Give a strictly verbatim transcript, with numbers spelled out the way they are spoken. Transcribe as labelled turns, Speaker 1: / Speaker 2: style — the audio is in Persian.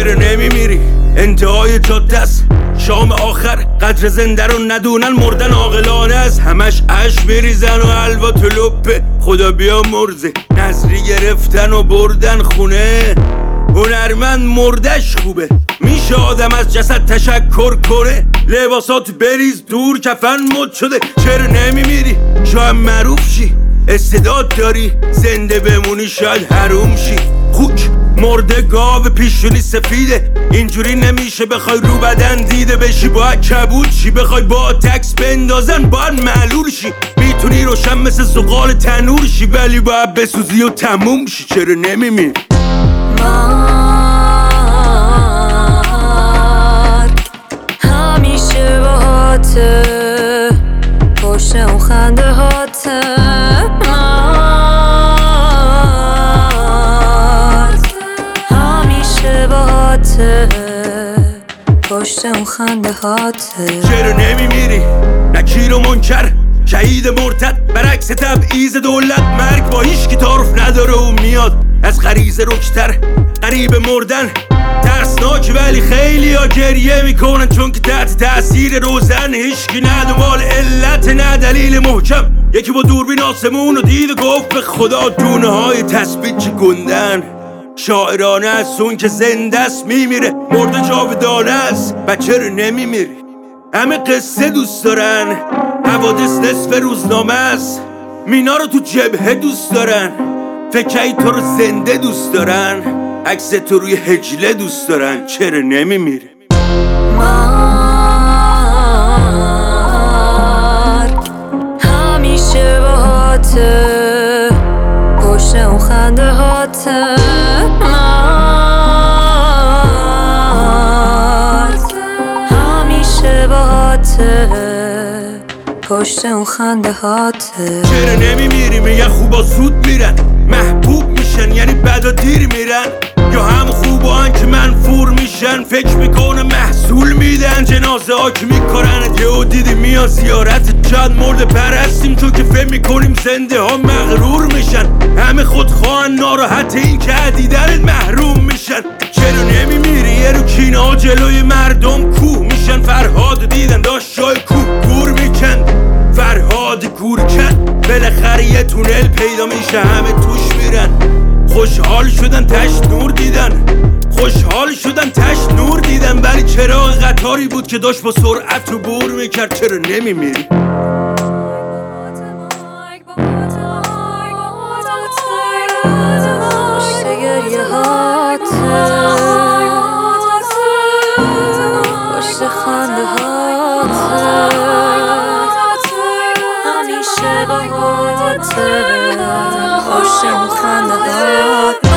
Speaker 1: چرا نمیمیری؟ انتهای جاده است، شام آخر قدر زنده رو ندونن، مردن عاقلانه است. همش اش بریزن و حلوا تو لپه، خدا بیا مرزه. نظری گرفتن و بردن خونه، هنرمند مردش خوبه. میشه آدم از جسد تشکر کنه، لباسات بریز دور کفن مد شده. چرا نمیمیری؟ شاید معروف شی، استعداد داری، زنده بمونی شاید حروم شی. خوک مرده گاو پیشونی سفیده، اینجوری نمیشه بخوای رو بدن دیده بشی. باید کبود شی، بخوای با تکس بندازن باید معلول شی. میتونی روشن مثل زغال تنور شی، ولی باید بسوزی و تموم شی. چرا نمیمیری؟
Speaker 2: همیشه باهاته، پشت اون خنده هاته. همیشه باهاته، پشت اون خنده هاته.
Speaker 1: چرا نمیمیری؟ نکیر و منکر، شهید مرتد، برعکس تبعیض دولت. مرگ با هیچ کی تعارف نداره و میاد از غریزه رکتر. قریب مردن ترسناک، ولی خیلی ها گریه میکنن چون که تحت تأثیر روزن. هیچکی نه دنبال علت نه دلیل محکم. یکی با دوربین آسمون و دید و گفت به خدا دونه های تثبیت چه گندن. شاعرانه است اون که زنده است میمیره، مرده جاودانه است. بچه رو نمیمیری؟ همه قصه دوست دارن، حوادث نصف روزنامه است. مینا رو تو جبهه دوست دارن، فکری تو رو زنده دوست دارن، عکس تو روی هجله دوست دارن. چرا نمیمیری؟
Speaker 2: مرگ همیشه باهاته، پشت اون خنده هاته. مرگ همیشه باهاته، پشت اون خنده هاته.
Speaker 1: چرا نمیمیری؟ میگن خوبا زود میرن، محبوب میشن یعنی بعدا دیر میرن، یا هم خوبان که منفور میشن. فکر میکنه محصول میدن، جنازه ها که میکنن. یهو دیدی میان زیارت، چند مرد پرستیم چون که فهم میکنیم زنده ها مغرور میشن. همه خودخواهن، ناراحت این که عدیدنت محروم میشن. چرا نمیمیری؟ یه رو کینه ها جلوی مردم کوه میشن. فرهاد دیدن داشت جای کوه گور میکن، فرهاد گور کن. بالاخره یه تونل پیدا میشه، همه توش میرن. خوشحال شدن تش نور دیدن، خوشحال شدن تش نور دیدن. ولی چراغ قطاری بود که داشت با سرعت رو بور میکرد. چرا نمیمیری؟
Speaker 2: پشت گریه هاته، پشت خنده هاته. همیشه باهاته، پشت اون خنده هاته.